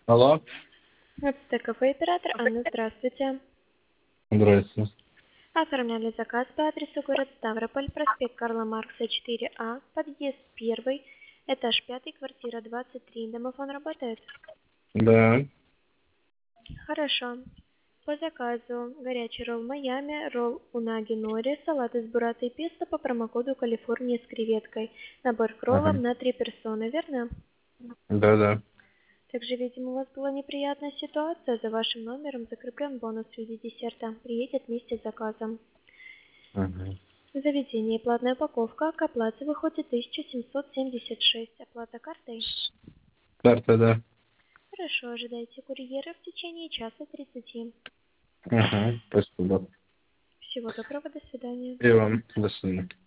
Алло. Это кафе оператор Анна, здравствуйте. Здравствуйте. Оформляли заказ по адресу город Ставрополь, проспект Карла Маркса, 4А, подъезд 1, этаж 5, квартира 23. Домофон работает? Да. Хорошо. По заказу горячий ролл Майами, ролл унаги нори, салат из буррата и песто по промокоду Калифорния с креветкой. Набор к Ага. роллам на 3 персоны, верно? Да. Также, видимо, у вас была неприятная ситуация. За вашим номером закреплен бонус в виде десерта. Приедет вместе с заказом. Ага. В заведении платная упаковка, к оплате выходит 1776. Оплата картой? Карта, да. Хорошо, ожидайте курьера в течение часа 30. Ага. Спасибо. Всего доброго, до свидания. И вам. До свидания.